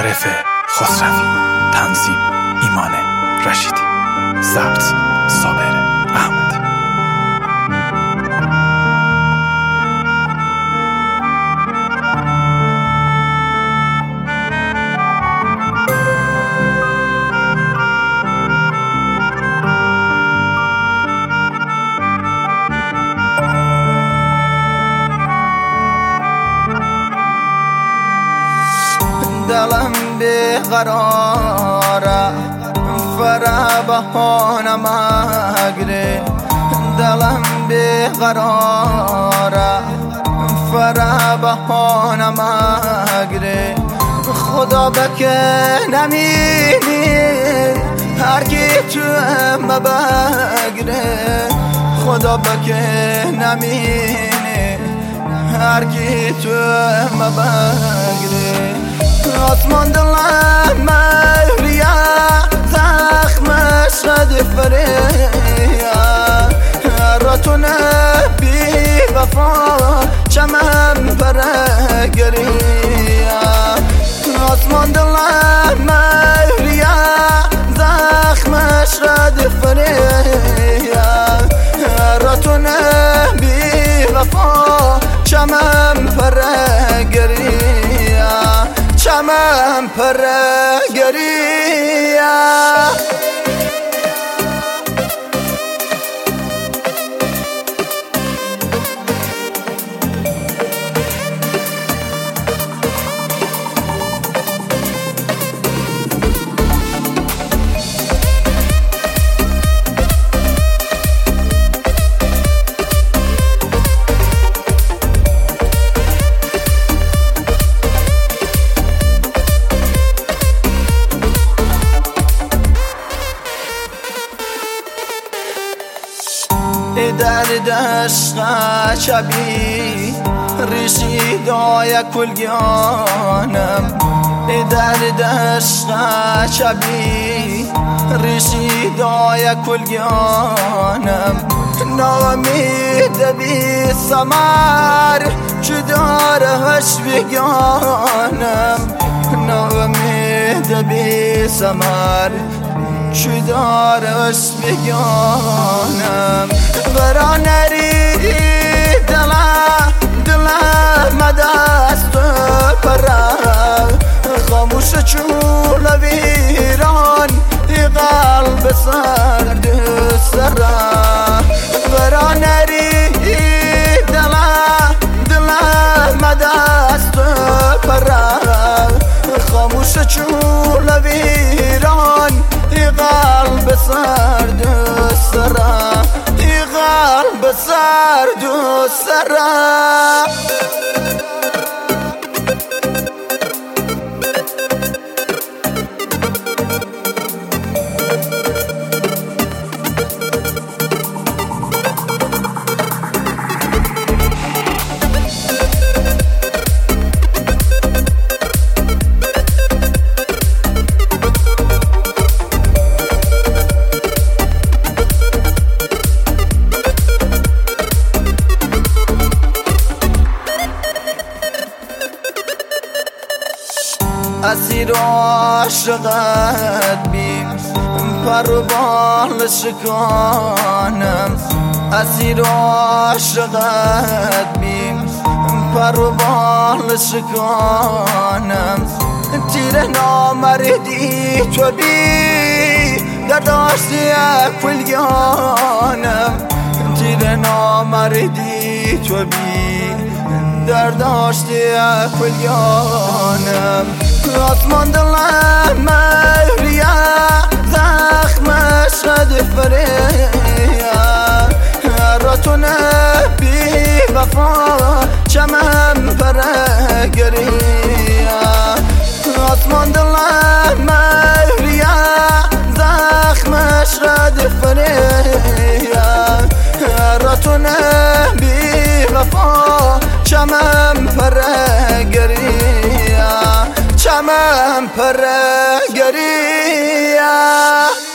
عارف خسروی، تنظیم ایمان رشیدی، ضبط صابر احمدی. دلم بیقراره فرا بهانه مگره، دلم بیقراره فرا بهانه مگره. خدا بکه نمینی هر کی تو مبگره، خدا بکه نمینی هر کی تو مبگره. آسمان دلم مهریه زخمش رد فریه، راتونه بی وفا چمن پرگریه. آسمان دلم مهریه زخمش رد فریه، راتونه بی وفا چمن پرگریه، چمن پرگریه. در دشت شبی ریشیدای کلگیانم، در دشت شبی ریشیدای کلگیانم. نامید بی سمر جدارش بگانم، نامید بی سمر چدارش بگانم. برانری دلم دست پره، خاموش چول ویران قلب سرد سره. برانری دلم دست پره، خاموش چول ویران قلب سرد سره، قلب سرد سره. اسیر عاشقت بیم پروبال شکانم، اسیر عاشقت بیم پروبال شکانم. تیر نامردی تو بی در داشتی کلگیانم، تیر نامردی تو بی در داشتی کلگیانم. آسمان دلم مهریه زخمش رد فریه، راتونه بی وفا چمن پرگریه. آسمان دلم مهریه زخمش رد فریه، راتونه بی وفا چمن پرگریه، چمن پرگریه.